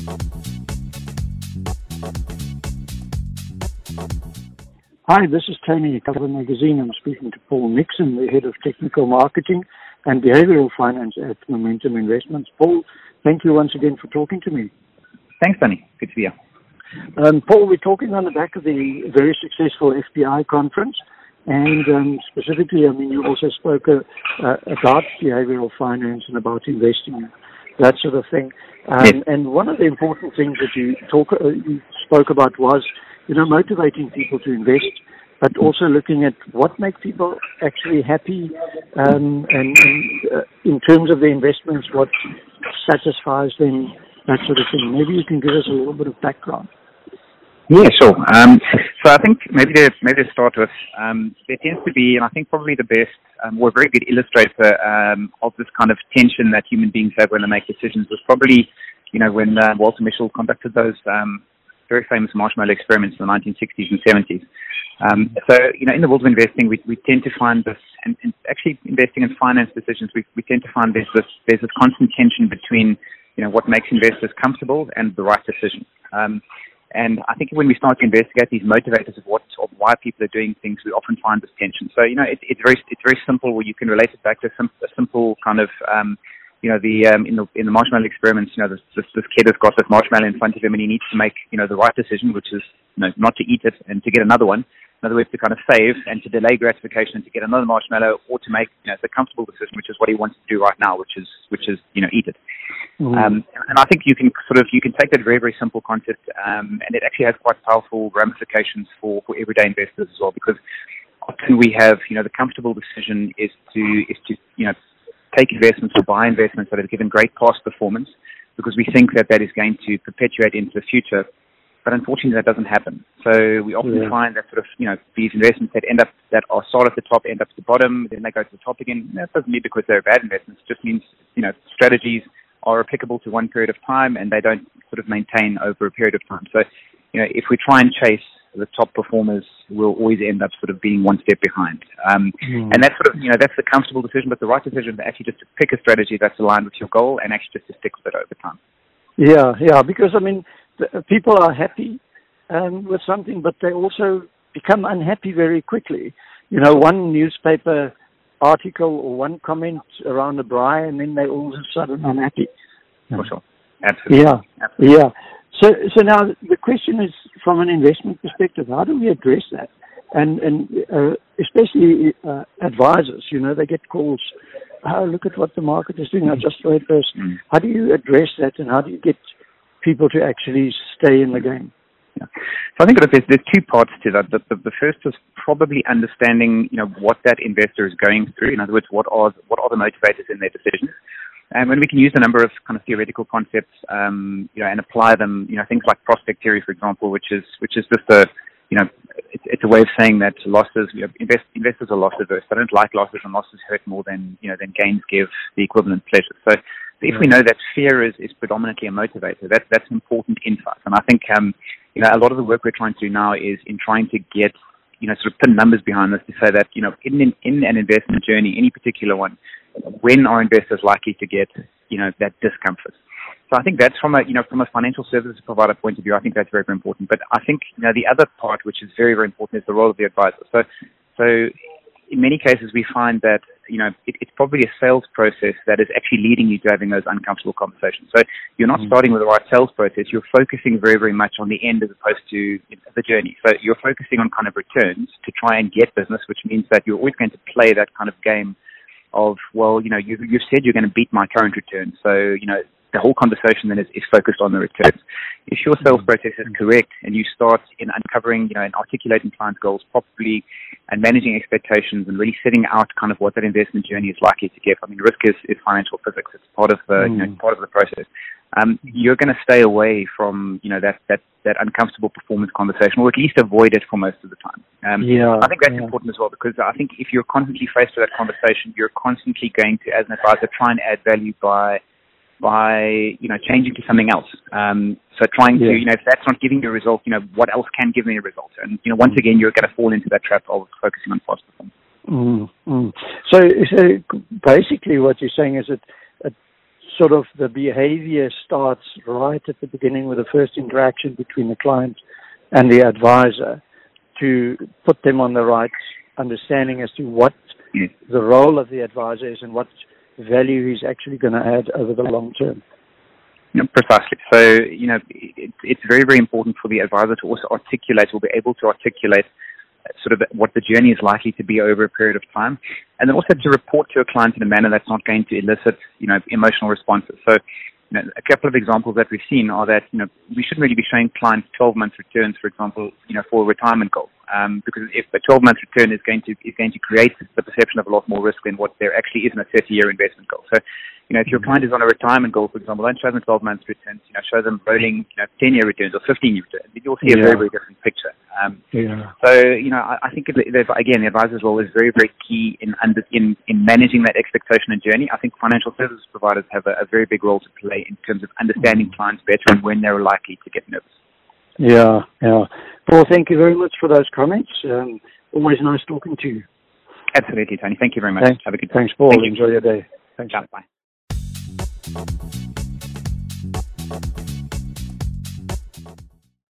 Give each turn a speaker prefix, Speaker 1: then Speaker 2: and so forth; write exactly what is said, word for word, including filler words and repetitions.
Speaker 1: Hi, this is Tony at Cover Magazine. I'm speaking to Paul Nixon, the head of technical marketing and behavioral finance at Momentum Investments. Paul, thank you once again for talking to me.
Speaker 2: Thanks, Tony. Good to be here.
Speaker 1: Um, Paul, we're talking on the back of the very successful F B I conference, and um, specifically, I mean, you also spoke uh, uh, about behavioral finance and about investing, that sort of thing. Um,
Speaker 2: yes.
Speaker 1: And one of the important things that you talk, uh, you spoke about was, you know, motivating people to invest, but also looking at what makes people actually happy, um, and, and uh, in terms of the investments, what satisfies them, that sort of thing. Maybe you can give us a little bit of background.
Speaker 2: Yeah, sure. Um, so I think maybe to, maybe to start with, um, there tends to be, and I think probably the best um, or a very good illustrator um, of this kind of tension that human beings have when they make decisions was probably, you know, when uh, Walter Mischel conducted those um, very famous marshmallow experiments in the nineteen sixties and seventies. Um, so, you know, in the world of investing, we, we tend to find this, and, and actually investing in finance decisions, we, we tend to find there's this, there's this constant tension between, you know, what makes investors comfortable and the right decision. Um, and I think when we start to investigate these motivators of what, of why people are doing things, we often find this tension. So, you know, it, it's very, it's very simple. Where you can relate it back to some, a simple kind of, um, you know, the um, in the in the marshmallow experiments, you know, this, this this kid has got this marshmallow in front of him, and he needs to make, you know, the right decision, which is, you know, not to eat it and to get another one. In other words, to kind of save and to delay gratification and to get another marshmallow, or to make, you know, the comfortable decision, which is what he wants to do right now, which is which is you know, eat it. Mm-hmm. Um, and I think you can sort of you can take that very very simple concept, um, and it actually has quite powerful ramifications for for everyday investors as well, because often we have, you know, the comfortable decision is to is to you know. take investments or buy investments that have given great past performance, because we think that that is going to perpetuate into the future. But unfortunately, that doesn't happen. So we often yeah. find that sort of, you know, these investments that end up, that are start at the top, end up at the bottom, then they go to the top again. That doesn't mean because they're bad investments. It just means, you know, strategies are applicable to one period of time and they don't sort of maintain over a period of time. So, you know, if we try and chase the top performers, will always end up sort of being one step behind. Um, mm. And that's sort of, you know, that's the comfortable decision, but the right decision is actually just to pick a strategy that's aligned with your goal and actually just to stick with it over time.
Speaker 1: Yeah, yeah, because, I mean, the, people are happy um, with something, but they also become unhappy very quickly. You know, one newspaper article or one comment around a braai, and then they all of a sudden unhappy.
Speaker 2: For sure. Absolutely.
Speaker 1: Yeah, Absolutely. yeah. So, so now the question is, from an investment perspective, how do we address that? And, and uh, especially uh, advisors, you know, they get calls, oh, look at what the market is doing, I just read this. Mm. How do you address that, and how do you get people to actually stay in the game?
Speaker 2: Yeah. So I think there's, there's two parts to that. The, the, the first is probably understanding, you know, what that investor is going through. In other words, what are what are the motivators in their decisions? And when we can use a number of kind of theoretical concepts, um, you know, and apply them, you know, things like prospect theory, for example, which is which is just a, you know, it's, it's a way of saying that losses, you know, invest, investors are loss averse. They don't like losses, and losses hurt more than, you know, than gains give the equivalent pleasure. So if we know that fear is, is predominantly a motivator, that that's an important insight. And I think, um, you know, a lot of the work we're trying to do now is in trying to get, you know, sort of put numbers behind this to say that, you know, in, in, in an investment journey, any particular one, when are investors likely to get, you know, that discomfort? So I think that's from a, you know, from a financial services provider point of view, I think that's very, very important. But I think, you know, the other part, which is very, very important, is the role of the advisor. So, so in many cases, we find that, you know, it, it's probably a sales process that is actually leading you to having those uncomfortable conversations. So you're not mm-hmm. starting with the right sales process. You're focusing very, very much on the end as opposed to, you know, the journey. So you're focusing on kind of returns to try and get business, which means that you're always going to play that kind of game of, well, you know, you, you've said you're going to beat my current return. So, you know, the whole conversation then is, is focused on the returns. If your sales process is correct and you start in uncovering, you know, and articulating client goals properly and managing expectations and really setting out kind of what that investment journey is likely to give. I mean, risk is, is financial physics. It's part of the, mm. you know, part of the process. Um, you're going to stay away from, you know, that, that, that uncomfortable performance conversation, or at least avoid it for most of the time. Um,
Speaker 1: yeah,
Speaker 2: I think that's
Speaker 1: yeah.
Speaker 2: important as well, because I think if you're constantly faced with that conversation, you're constantly going to, as an advisor, try and add value by, by, you know, changing to something else. Um, so trying yeah. to, you know, if that's not giving you a result, you know, what else can give me a result? And, you know, once again, you're going to fall into that trap of focusing on past performance.
Speaker 1: Mm, mm. So, so basically what you're saying is that uh, sort of the behavior starts right at the beginning with the first interaction between the client and the advisor to put them on the right understanding as to what
Speaker 2: yes.
Speaker 1: the role of the advisor is and what value he's actually going to add over the long term.
Speaker 2: Yeah, precisely. So, you know, it, it's very, very important for the advisor to also articulate or be able to articulate sort of what the journey is likely to be over a period of time, and then also to report to a client in a manner that's not going to elicit, you know, emotional responses. So, you know, a couple of examples that we've seen are that, you know, we shouldn't really be showing clients twelve-month returns, for example, you know, for a retirement goal, um, because if a twelve-month return is going to is going to create the perception of a lot more risk than what there actually is in a thirty-year investment goal. So, you know, if your client is on a retirement goal, for example, don't show them twelve-month returns. You know, show them rolling, you know, ten-year returns or fifteen-year returns. You'll see a
Speaker 1: yeah.
Speaker 2: very, very different picture. Um,
Speaker 1: yeah.
Speaker 2: So, you know, I, I think, it, again, the advisor's role is very, very key in, under, in in managing that expectation and journey. I think financial services providers have a, a very big role to play in terms of understanding mm-hmm. clients better and when they're likely to get nervous.
Speaker 1: Yeah, yeah. Paul, thank you very much for those comments. Um, always nice talking to you.
Speaker 2: Absolutely, Tony. Thank you very much.
Speaker 1: Thanks.
Speaker 2: Have a good day.
Speaker 1: Thanks, Paul.
Speaker 2: Thank
Speaker 1: Enjoy your day. Thanks.
Speaker 2: Yeah, bye.